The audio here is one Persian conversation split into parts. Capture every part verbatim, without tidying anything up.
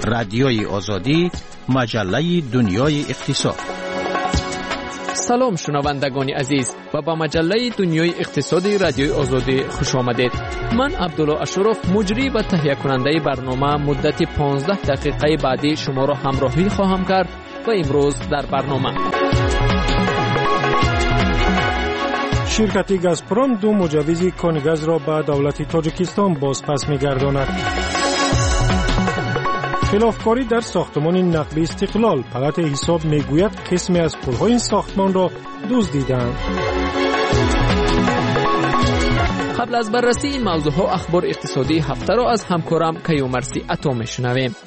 رادیوی آزادی، مجله دنیای اقتصاد. سلام شنوندگان عزیز و با مجله دنیای اقتصادی رادیوی آزادی خوش آمدید. من عبدالله اشرف مجری و تهیه کننده برنامه مدت پانزده دقیقه بعدی شما را همراهی خواهم کرد و امروز در برنامه شرکت گازپروم دو مجوز کان گاز را به دولت تاجیکستان بازپس می‌گرداند. خلافکاری در ساختمان نقل استقلال، پلات حساب میگوید قسمی از پل‌های این ساختمان را دزدیدند. قبل از بررسی این موضوعها اخبار اقتصادی هفته را از همکارم کیومرثی عطا میشنویم.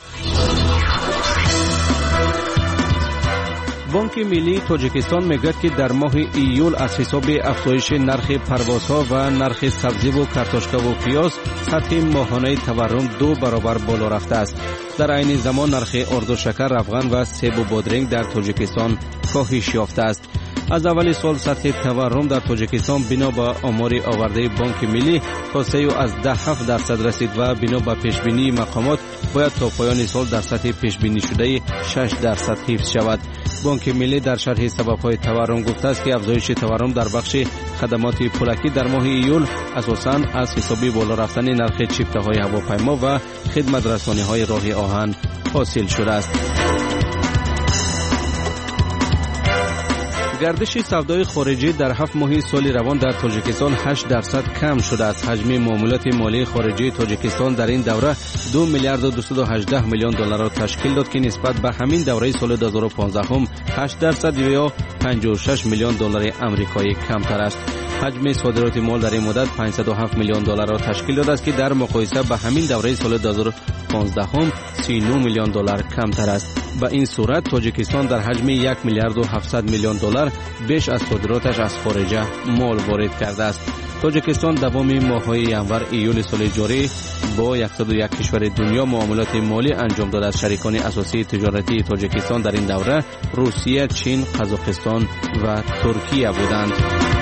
بانک ملی تاجیکستان میگوید که در ماه ایول از حساب افزایش نرخ پروازها و نرخ سبزی و کارتوشکا و پیاز سطح ماهانه تورم دو برابر بالا رفته است. در عین زمان نرخ آرد و شکر، روغن و سیب و بادرنگ در تاجیکستان کاهش یافته است. از اول سال سطح تورم در تاجیکستان بنا به آمار آورده بانک ملی تا سه و از ده هفت درصد رسید و بنا به پیشبینی مقامات باید تا پایان سال در سطح پیشبینی شده شش درصد حفظ شود. بانک ملی در شرح سبب‌های تورم گفته است که افزایش تورم در بخش خدمات پولکی در ماه ایول اساساً از حسابی بالا رفتن نرخ چیفته‌های هواپیما و خدمت رسانی‌های راه آهن حاصل شده است. گردش سودای خارجی در هفت ماه سال روان در تاجیکستان هشت درصد کم شده است. حجم معاملات مالی خارجی تاجیکستان در این دوره دو میلیارد و دویست و هجده میلیون دلار را تشکیل داد که نسبت به همین دوره سال دو هزار و پانزده هم هشت درصد یا پنجاه و شش میلیون دلار آمریکایی کمتر است. حجم صادرات مال در این مدت پانصد و هفت میلیون دلار را تشکیل داده است که در مقایسه با همین دوره سال دو هزار و پانزده هم سی و نه میلیون دلار کمتر است. با این صورت تاجیکستان در حجم یک میلیارد و هفتصد میلیون دلار بیش از صادراتش از خارج مال وارد کرده است. تاجیکستان دوام ماه‌های ینور ایول سال جاری با صد و یک کشور دنیا معاملات مالی انجام داده است. شریکان اساسی تجارتی تاجیکستان در این دوره روسیه، چین، قزاقستان و ترکیه بودند.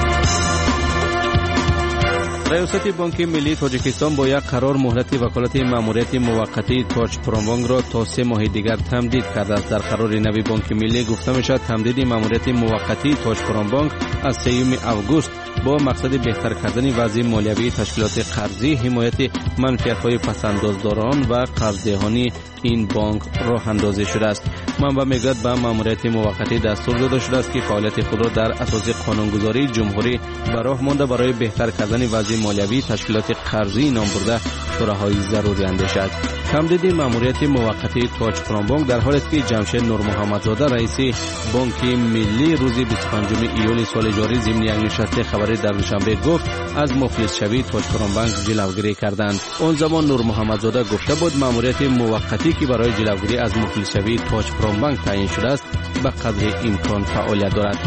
ریاست بانک ملی تاجیکستان با یک قرار مهلت وکالت ماموریت موقتی تاج پرومبانک را تا سه ماه دیگر تمدید کرده است. در قرار نوی بانک ملی گفته میشد تمدید ماموریت موقتی تاج پرومبانک از سوم آگوست با مقصد بهتر کردن وضع مالیوی تشکیلات قرضی، حمایت منفعت‌های پس‌اندازداران و قرضدهانی این بانک راه اندازی شده است. منبع میگوید به ماموریت موقتی دستور داده شده است که فعالیت خود را در اساس قانونگذاری جمهوری به راه مانده برای بهتر کردن وضع مالیوی تشکیلات قرضی نام برده شوراهای ضروری اندیشد. تمدید ماموریت موقتی تاج پرومبانک در حالی است که جمشید نور محمدزاده رئیس بانک ملی روز بیست و پنجم ایول سال جاری ضمن یک نشست خبری در دوشنبه گفت از مفلس شوی تاج پرومبانک جلوگیری کردند. آن زمان نور محمدزاده گفته بود ماموریت موقتی که برای جلوگیری از مفلس شوی تاج پرومبانک تعیین شده است به قدر امکان فعالیت دارد.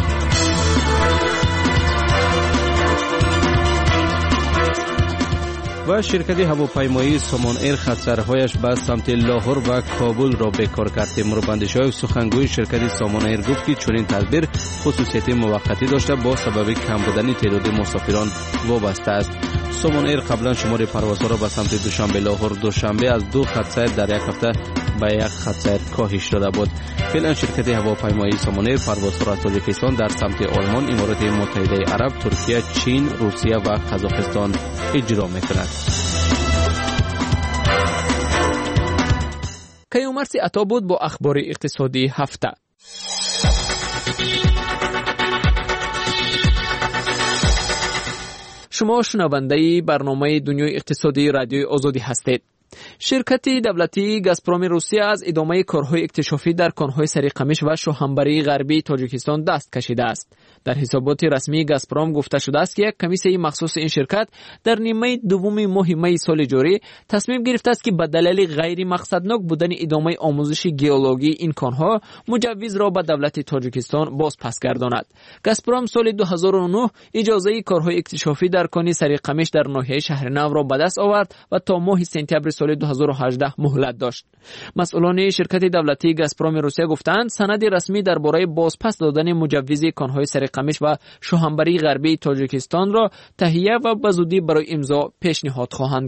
و شرکت هواپیمایی سامان ایر خط‌سرهایش به سمت لاهور و کابل را بکار کرد. تیموربندش‌های سخنگوی شرکت سامان ایر گفت که چنین تدبیر خصوصیت موقتی داشته با سبب کم بودن تعداد مسافران وابسته است. سامان ایر قبلا شمار پروازها را به سمت دوشنبه لاهور، دوشنبه از دو خط‌سیر در یک هفته به یک خط‌سیر کاهش داده بود. فعلا شرکت هواپیمایی سامان ایر پروازها را از تاجیکستان در سمت آلمان، امارات متحده عرب، ترکیه، چین، روسیه و قزاقستان اجرا می‌کند. کیومرثی عطا بود با اخبار اقتصادی هفته. شما شنونده برنامه دنیای اقتصادی رادیوی آزادی هستید. شرکت دولتی گازپروم روسیه از ادامه کارهای اکتشافی در کانهای سریقمش و شوهنبری غربی تاجیکستان دست کشیده است. در حسابات رسمی گازپروم گفته شده است که یک کمیسیه مخصوص این شرکت در نیمه دوم ماه می سال جاری تصمیم گرفته است که به دلیل غیر مقصدناک بودن ادامه آموزش گئولوژی این کانها مجوز را به دولت تاجیکستان باز پس گرداند. گازپروم سال دو هزار و نه اجازه کارهای اکتشافی در کان سریقمش در ناحیه شهر نو را به دست آورد و تا ماه سپتامبر سال دو هزار و هجده مهلت داشت. مسئولان شرکت دولتی گازپروم روسیه گفتند سند رسمی درباره بازپس دادن مجوز کانهای سریقمش و شوهنبری غربی تاجیکستان را تهیه و به زودی برای امضا پیشنهاد خواهند کرد.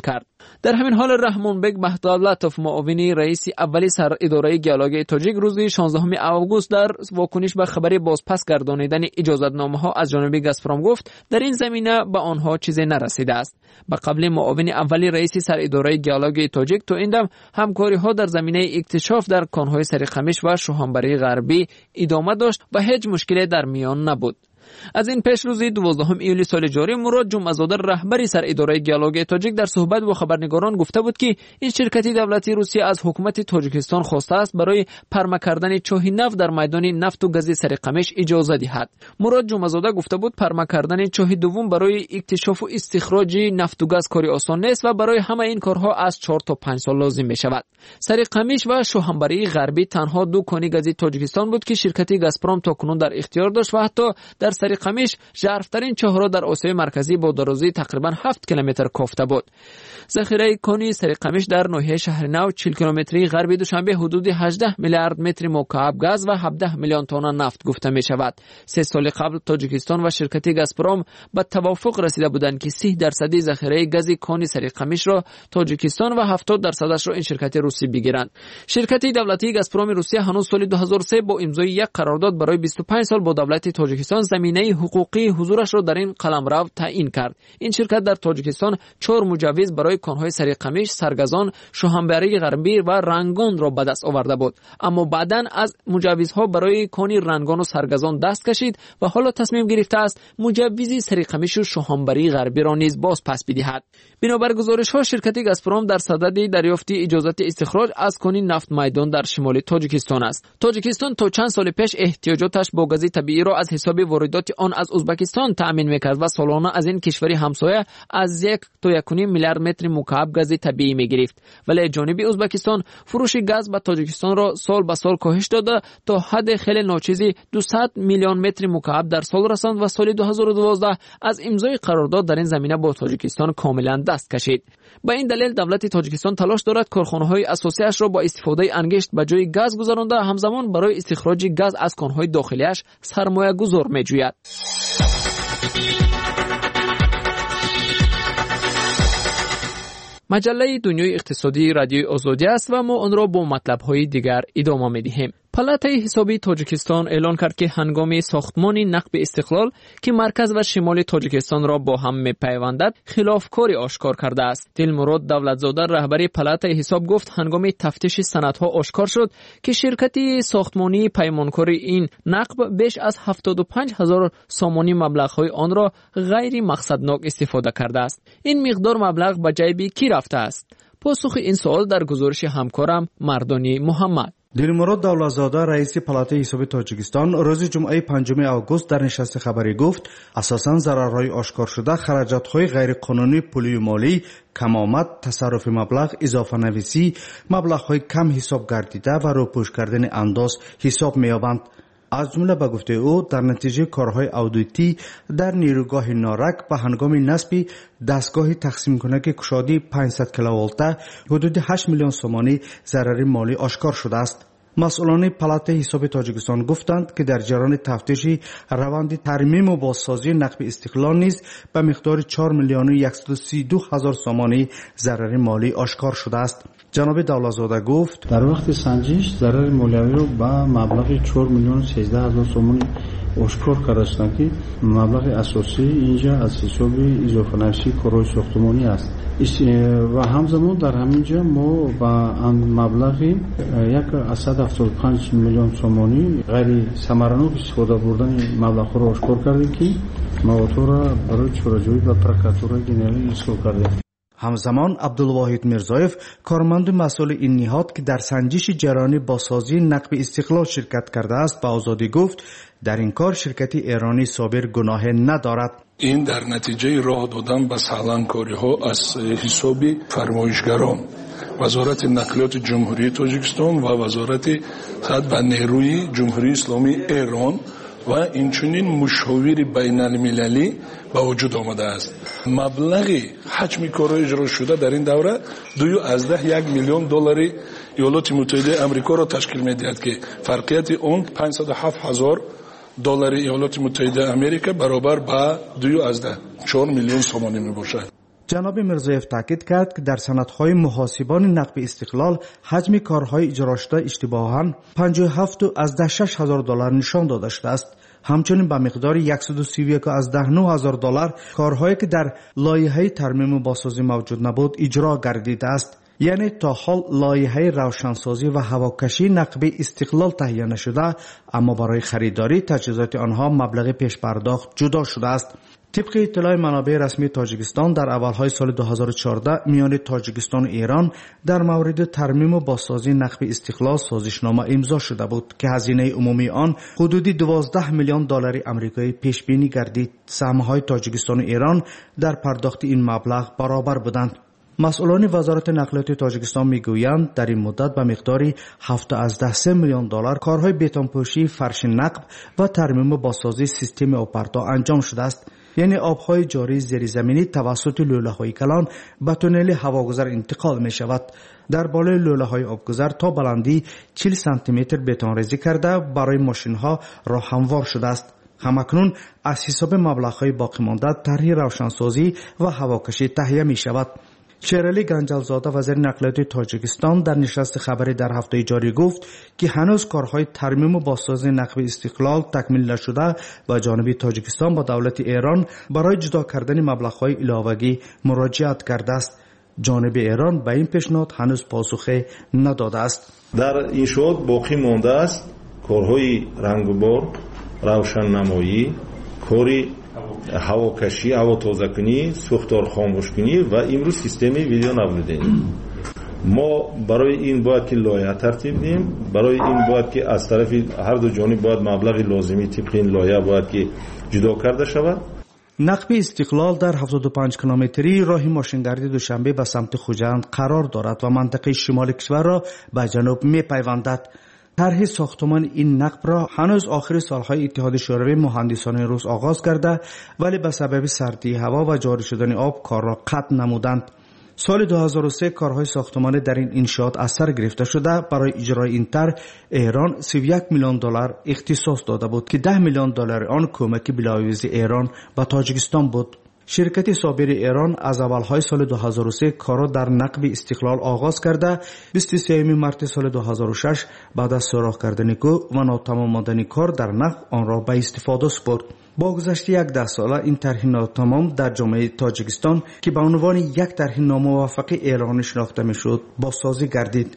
در همین حال رحمانبک بهدولتوف معاون رئیس اولی سر اداره گیالوگ تاجیک روز شانزدهم آگوست در واکنش به خبر بازپس گردانیدن اجازتنامه‌ها از جانب گازپروم گفت در این زمینه به آنها چیزی نرسیده است. به قبل معاون اولی رئیس سر اداره گیالوگ تاجیک تو این دم همکاری‌ها در زمینه اکتشاف در کان‌های سریقمیش و شوهنبری غربی ادامه داشت و هیچ مشکلی در میان نبود. از این پیش روز دوازدهم ایولی سال جاری مراد جمعه‌زاده رهبری سر اداره گیالوگ تاجیک در صحبت با خبرنگاران گفته بود که این شرکت دولتی روسیه از حکومت تاجیکستان خواسته است برای پرمه کردن چاه نفت در میدان نفت و گاز سریقمیش اجازه دهد. مراد جمعه‌زاده گفته بود پرمه کردن چاه دوم برای اکتشاف و استخراج نفت و گاز کاری آسان نیست و برای همه این کارها از چهار تا پنج سال لازم می شود. سریقمیش و شوهنبری غربی تنها دو کانی گاز تاجیکستان بود که شرکت گازپروم تاکنون در اختیار داشت و حتی در سریقمیش ژرفترین چاهرا در آسیای مرکزی با درازی تقریبا هفت کیلومتر کافته بود. ذخیره کانی سریقمیش در ناحیه شهر نو چهل کیلومتری غربی دوشنبه حدود هجده میلیارد متر مکعب گاز و هفده میلیون تن نفت گفته می شود. سه سال قبل تاجیکستان و شرکت گازپروم به توافق رسیده بودند که سی درصد ذخیره گاز کانی سریقمیش را تاجیکستان و هفتاد درصدش را این شرکت روسی بگیرند. شرکت دولتی گازپروم روسیه هنوز سال دو هزار و سه با امضای یک قرارداد برای بیست و پنج سال با دولت تاجیکستان زمینه حقوقی حضورش را در این قلمرو تعیین کرد. این شرکت در تاجیکستان چهار مجوز برای کان‌های سریقمیش، سرگزان، شوهنبری غربی و رنگان را به دست آورده بود، اما بعداً از مجوزها برای کانی رنگان و سرگزان دست کشید و حالا تصمیم گرفته است مجوز سریقمیش و شوهنبری غربی را نیز باز پس بدهد. بنابر گزارش‌ها شرکت گازپروم در صدد دریافت اجازت استخراج از کانی نفت میدان در شمال تاجیکستان است. تاجیکستان تا چند سال پیش احتیاجاتش با گاز طبیعی را از حساب واردات آن از ازبکستان تأمین می‌کرد و سالانه از این کشوری همسایه از یک تا یک و نیم میلیارد متر مکعب گاز طبیعی می‌گرفت، ولی جانب ازبکستان فروش گاز به تاجیکستان را سال به سال کاهش داده تا حد خیلی ناچیزی دویست میلیون متر مکعب در سال رساند و سال دو هزار و دوازده از امضای قرارداد در این زمینه با تاجیکستان کاملا دست کشید. با این دلیل دولت تاجیکستان تلاش دارد کارخانه‌های اساسیش را با استفاده انگشت به جای گاز گذرانده همزمان برای استخراج گاز از کان‌های داخلیش سرمایه گذار می‌جوید. مجله دنیای اقتصادی رادیوی آزادی است و ما آن را با مطلب‌های دیگر ادامه می‌دهیم. پالاتای حسابی تاجیکستان اعلان کرد که هنگام ساختمان نقب استقلال که مرکز و شمال تاجیکستان را با هم می‌پیوندد خلافکاری آشکار کرده است. دلمراد دولتزاده رهبری پالاتای حساب گفت هنگام تفتیش سندها آشکار شد که شرکت ساختمانی پیمانکاری این نقب بیش از هفتاد و پنج هزار سامانی مبلغ‌های آن را غیر مقصدناک استفاده کرده است. این مقدار مبلغ به جیب کی رفته است؟ پاسخ این سوال در گزارش همکارم مردانی محمد. دلمراد دولتزاده رئیس پالاتای حساب تاجیکستان روز جمعه پنجم آگوست در نشست خبری گفت اساساً ضررهای آشکار شده خراجات‌های غیر قانونی پولی و مالی، کم‌آمد، تصرف مبلغ، اضافه نویسی، مبلغ‌های کم حساب گردیده و روپوش کردن انداز حساب می‌یابند. از جمله به گفته او در نتیجه کارهای اودیتی در نیروگاه نارک به هنگام نصب دستگاه تقسیم کنک کشادی پانصد کیلوولته حدود هشت میلیون سومانی ضرر مالی آشکار شده است. مسئولان پالاتای حساب تاجیکستان گفتند که در جریان تفتیش روند ترمیم و بازسازی نقب استقلال نیز به مقدار چهار میلیون و صد و سی و دو هزار سومانی ضرر مالی آشکار شده است. جناب دولتزاده گفت در وقت سنجش ضرر مالیوی رو به مبلغ چهار میلیون و سیزده هزار سومانی آشکار کردند که مبلغ اساسی اینجا از حساب اضافه نویسی کارهای ساختمانی است و همزمان در همینجا ما با مبلغ یک صد و هفتاد و پنج میلیون سومانی غیر ثمرانه استفاده بردن مبلغ را آشکار کردیم که مواد را برای چاره‌جویی و پروکراتور جنرال ارسال کردیم. همزمان عبدالواحد میرزایف کارمند مسئول این نهاد که در سنجش جریان بازسازی نقب استقلال شرکت کرده است به آزادی گفت در این کار شرکت ایرانی صابر گناه ندارد. این در نتیجه راه دادن به سالانکاری ها از حساب فرمایشگران وزارت نقلیات جمهوری تاجیکستان و وزارت صحت و نیروی جمهوری اسلامی ایران و اینچنین مشاور بین المللی به وجود آمده است. مبلغ حجم کارهای اجرا شده در این دوره دو از ده یک میلیون دلار ایالات متحده آمریکا را تشکیل می‌دهد که فرقیت آن پانصد و هفت هزار دلار ایالات متحده آمریکا برابر با دو از ده چهار میلیون سومانی میباشد. جناب میرزایف تاکید کرد که در سندهای محاسبان نقب استقلال حجم کارهای اجرا شده اشتباهاً پنجاه و هفت از ده شش هزار دلار نشان داده شده است. همچنین به مقدار صد و سی و یک از ده نه هزار دلار کارهایی که در لایحه ترمیم و بازسازی موجود نبود اجرا گردیده است. یعنی تا حال لایحه روشنسازی و هواکشی نقب استقلال تهیه نشده، اما برای خریداری تجهیزات آنها مبلغ پیش پرداخت جدا شده است. طبق اطلاع منابع رسمی تاجیکستان در اولهای سال دو هزار و چهارده میان تاجیکستان و ایران در مورد ترمیم و بازسازی نقب استقلال سازشنامه امضا شده بود که هزینه عمومی آن حدودی دوازده میلیون دلار آمریکایی پیش بینی گردید. سهم‌های تاجیکستان و ایران در پرداخت این مبلغ برابر بودند. مسئولان وزارت نقلیات تاجیکستان میگویند در این مدت به مقداری هفت از ده سه میلیون دلار کارهای بتونپوشی، فرش نقب و ترمیم و بازسازی سیستم آبپرتا انجام شده است. یعنی آبهای جاری زیرزمینی توسط لوله‌های کلان به تونل هواگذر انتقال می شود. در بالای لوله‌های آبگذر تا بلندی چهل سانتی متر بتون ریزی کرده برای ماشین‌ها راه هموار شده است. همکنون از حساب مبلغ‌های باقی مانده طرح روشنسازی و هواکشی تهیه می شود. شیرعلی گنجلزاده وزیر نقلیات تاجیکستان در نشست خبری در هفته جاری گفت که هنوز کارهای ترمیم و بازسازی نقب استقلال تکمیل نشده و جانب تاجیکستان با دولت ایران برای جدا کردن مبلغ‌های علاوه‌ای مراجعت کرده است. جانب ایران به این پیشنهاد هنوز پاسخی نداده است. در انشاءات باقی مانده است کارهای رنگبار، روشننمایی، کاری هواکشی، هوا تازه‌کنی، سوختار خاموشکنی و امروز سیستم ویدیو ناблюдение. ما برای این باید که لایحه ترتیب دیم، برای این باید که از طرف هر دو جانب باید مبلغ لازمی طبق این لایحه باید که جدا کرده شود. نقب استقلال در هفتاد و پنج کیلومتری راه ماشینگردی دوشنبه به سمت خوجند قرار دارد و منطقه شمال کشور را به جنوب می‌پیوندد. طرح ساختمان این نقب را هنوز آخر سالهای اتحاد شوروی مهندسان روس آغاز کرده، ولی به سبب سردی هوا و جاری شدن آب کار را قطع نمودند. سال دو هزار و سه کارهای ساختمانی در این انشاءات از سر گرفته شده. برای اجرای این طرح ایران سی و یک میلیون دلار اختصاص داده بود که ده میلیون دلار آن کمک بلاویز ایران به تاجیکستان بود. شرکت صابر ایران از اولهای سال دو هزار و سه کار را در نقب استقلال آغاز کرده. بیست و سوم مارس سال دو هزار و شش بعد از سوراخ کردن کو و ناتمام ماندن کار در نقب آن را به استفاده سپرد. با گذشت یک ده ساله این طرح ناتمام در جامعه تاجیکستان که به عنوان یک طرح ناموفق ایران شناخته میشد بازسازی گردید.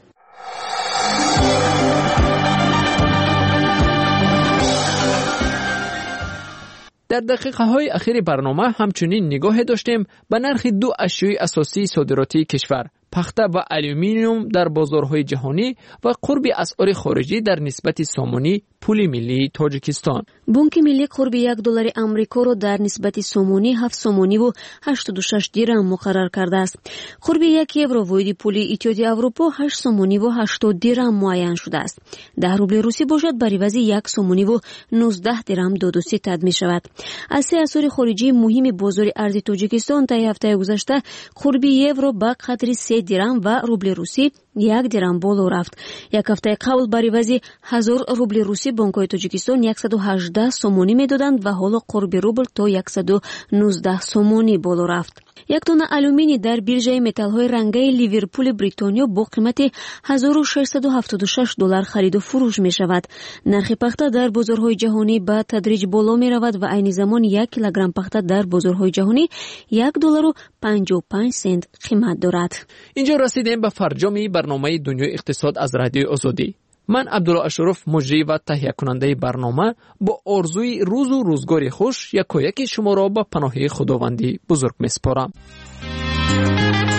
در دقیقه های اخیر برنامه همچنین نگاه داشتیم به نرخ دو اشیای اساسی صادراتی کشور، پخته و الومینیوم در بازارهای جهانی و قرب اسعار خارجی در نسبت سامانی پول ملی تاجیکستان. بانک ملی قرب یک دلار آمریکا را در نسبت سامانی هفت سامانی و هشتاد و شش درهم مقرر کرده است. قرب یک یورو واحد پول اتحادیه اروپا هشت سامانی و هشتاد درهم معین شده است. ده روبل روسی باشد بر عوض یک سامانی و نوزده درهم داد و ستد می شود. از سه اسعار خارجی مهم بازار ارز تاجیکستان طی هفته گذشته قرب یورو به قدر سه درهم و روبل روسی یک درهم بالا رفت. یک هفته قبل بر عوض هزار روبل روسی بانک‌های تاجیکستان صد و هجده سامانی میدادند و حالا قرب روبل تا صد و نوزده سامانی بالا رفت. یک تن الومینی در بیرژه متال‌های رنگی لیورپول بریتانیا با قیمت هزار و ششصد و هفتاد و شش دلار خرید و فروش می شود. نرخ پخته در بازارهای جهانی به تدریج بالا می رود و عین زمان یک کیلوگرم پخته در بازارهای جهانی یک دلار و پنجاه و پنج سنت قیمت دارد. اینجا رسیدیم به فرجام برنامه دنیای اقتصاد از رادیو آزادی. من عبدالله اشرف مجری و تهیه کننده برنامه با آرزوی روز و روزگاری خوش یکایک شما را به پناه خداوندی بزرگ میسپارم.